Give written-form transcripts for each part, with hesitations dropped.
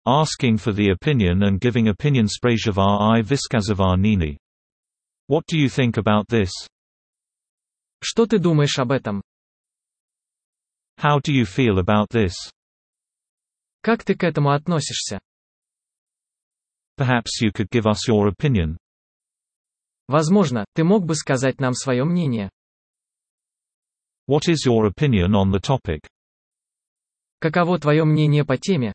Asking for the opinion and giving opinion sprzeżywa I wskazywaniny. What do you think about this? Что ты думаешь об этом? How do you feel about this? Как ты к этому относишься? Perhaps you could give us your opinion. Возможно, ты мог бы сказать нам свое мнение. What is your opinion on the topic? Каково твое мнение по теме?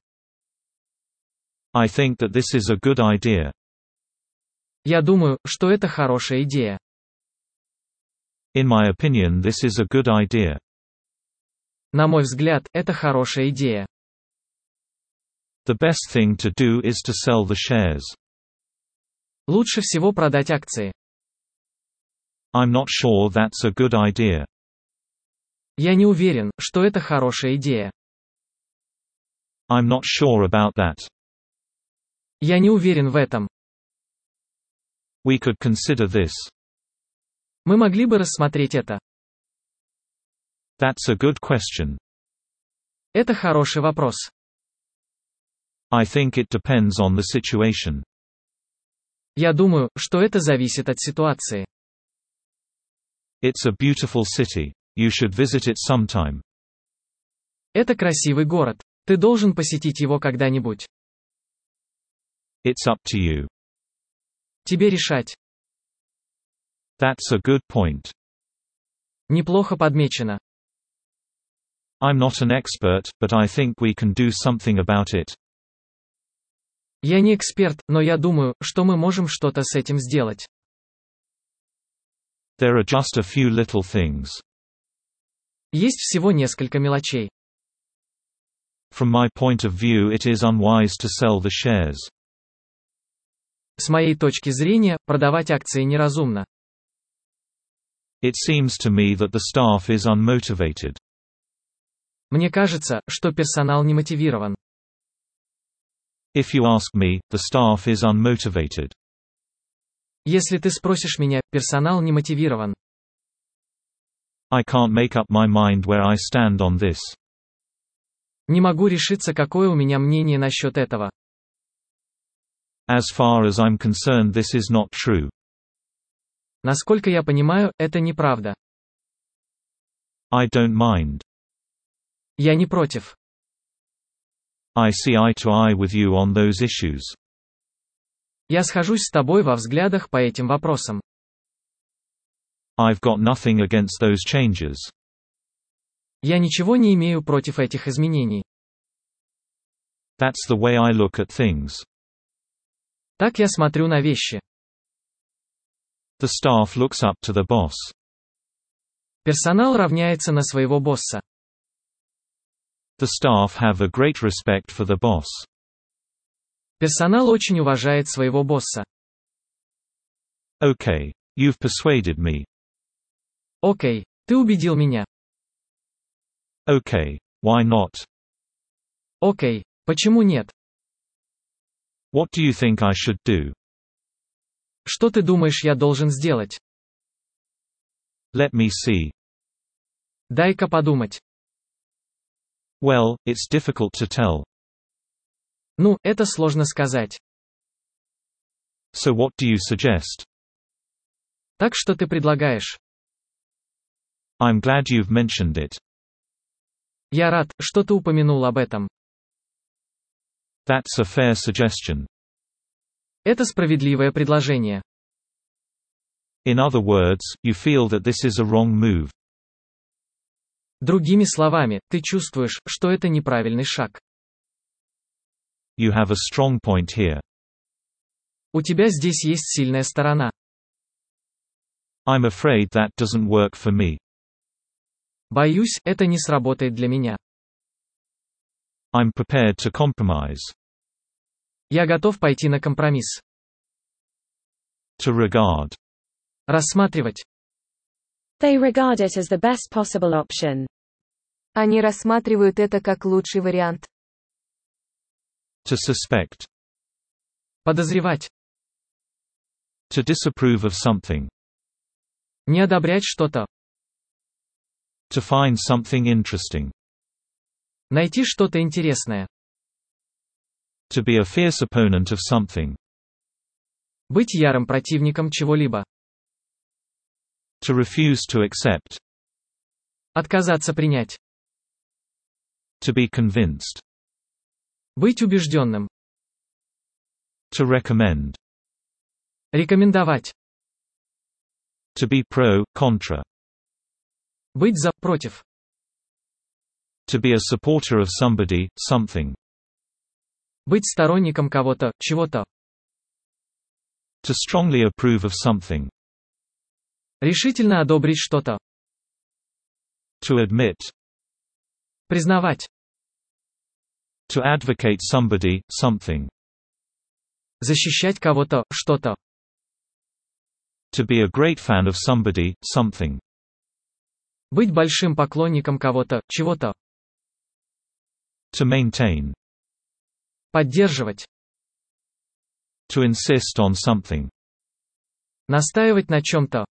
I think that this is a good idea. Я думаю, что это хорошая идея. In my opinion, this is a good idea. На мой взгляд, это хорошая идея. The best thing to do is to sell the shares. Лучше всего продать акции. I'm not sure that's a good idea. Я не уверен, что это хорошая идея. I'm not sure about that. Я не уверен в этом. We could consider this. Мы могли бы рассмотреть это. That's a good question. Это хороший вопрос. I think it depends on the situation. Я думаю, что это зависит от ситуации. It's a beautiful city. You should visit it sometime. Это красивый город. Ты должен посетить его когда-нибудь. It's up to you. Тебе решать. That's a good point. Неплохо подмечено. I'm not an expert, but I think we can do something about it. Я не эксперт, но я думаю, что мы можем что-то с этим сделать. There are just a few little things. Есть всего несколько мелочей. From my point of view, it is unwise to sell the shares. С моей точки зрения, продавать акции неразумно. It seems to me that the staff is unmotivated. Мне кажется, что персонал не мотивирован. If you ask me, the staff is unmotivated. Если ты спросишь меня, персонал не мотивирован. I can't make up my mind where I stand on this. Не могу решиться, какое у меня мнение насчет этого. As far as I'm concerned, this is not true. Насколько я понимаю, это неправда. I don't mind. Я не против. I see eye to eye with you on those issues. Я схожусь с тобой во взглядах по этим вопросам. I've got nothing against those changes. Я ничего не имею против этих изменений. That's the way I look at things. Так я смотрю на вещи. The staff looks up to the boss. Персонал равняется на своего босса. The staff have a great respect for the boss. Персонал очень уважает своего босса. Okay, you've persuaded me. Окей, ты убедил меня. Okay, why not? Окей, почему нет? What do you think I should do? Что ты думаешь, я должен сделать? Let me see. Дай-ка подумать. Well, it's difficult to tell. Ну, это сложно сказать. So what do you suggest? Так что ты предлагаешь? I'm glad you've mentioned it. Я рад, что ты упомянул об этом. That's a fair suggestion. Это справедливое предложение. In other words, you feel that this is a wrong move. Другими словами, ты чувствуешь, что это неправильный шаг. You have a strong point here. У тебя здесь есть сильная сторона. I'm afraid that doesn't work for me. Боюсь, это не сработает для меня. I'm prepared to compromise. Я готов пойти на компромисс. To regard. Рассматривать. They regard it as the best possible option. Они рассматривают это как лучший вариант. To suspect. Подозревать. To disapprove of something. Не одобрять что-то. To find something interesting. Найти что-то интересное. To be a fierce opponent of something. Быть ярым противником чего-либо. To refuse to accept. Отказаться принять. To be convinced. Быть убежденным. To recommend. Рекомендовать. To be pro, contra. Быть за, против. To be a supporter of somebody, something. Быть сторонником кого-то, чего-то. To strongly approve of something. Решительно одобрить что-то. To admit. Признавать. To advocate somebody, something. Защищать кого-то, что-то. To be a great fan of somebody, something. Быть большим поклонником кого-то, чего-то. To maintain. Поддерживать. To insist on something. Настаивать на чем-то.